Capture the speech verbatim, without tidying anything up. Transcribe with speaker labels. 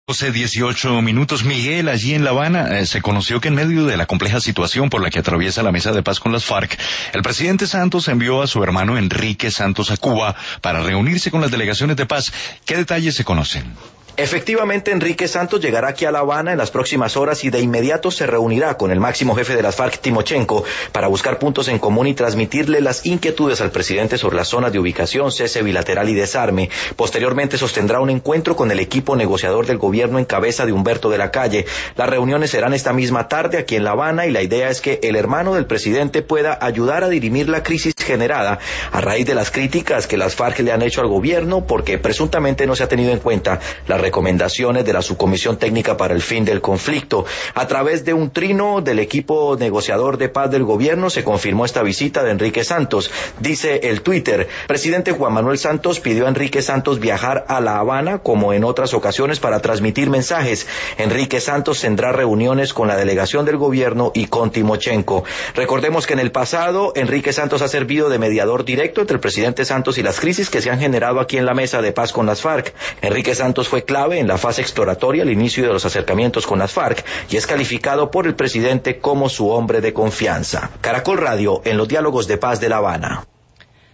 Speaker 1: doce dieciocho minutos, Miguel, allí en La Habana, eh, se conoció que en medio de la compleja situación por la que atraviesa la mesa de paz con las FARC, el presidente Santos envió a su hermano Enrique Santos a Cuba para reunirse con las delegaciones de paz. ¿Qué detalles se conocen?
Speaker 2: Efectivamente, Enrique Santos llegará aquí a La Habana en las próximas horas y de inmediato se reunirá con el máximo jefe de las FARC, Timochenko, para buscar puntos en común y transmitirle las inquietudes al presidente sobre las zonas de ubicación, cese bilateral y desarme. Posteriormente sostendrá un encuentro con el equipo negociador del gobierno en cabeza de Humberto de la Calle. Las reuniones serán esta misma tarde aquí en La Habana y la idea es que el hermano del presidente pueda ayudar a dirimir la crisis generada a raíz de las críticas que las FARC le han hecho al gobierno porque presuntamente no se ha tenido en cuenta la recomendaciones de la Subcomisión Técnica para el Fin del Conflicto. A través de un trino del equipo negociador de paz del gobierno se confirmó esta visita de Enrique Santos. Dice el Twitter, presidente Juan Manuel Santos pidió a Enrique Santos viajar a La Habana como en otras ocasiones para transmitir mensajes. Enrique Santos tendrá reuniones con la delegación del gobierno y con Timochenko. Recordemos que en el pasado Enrique Santos ha servido de mediador directo entre el presidente Santos y las crisis que se han generado aquí en la mesa de paz con las FARC. Enrique Santos fue clave en la fase exploratoria al inicio de los acercamientos con las FARC y es calificado por el presidente como su hombre de confianza. Caracol Radio en los diálogos de paz de La Habana.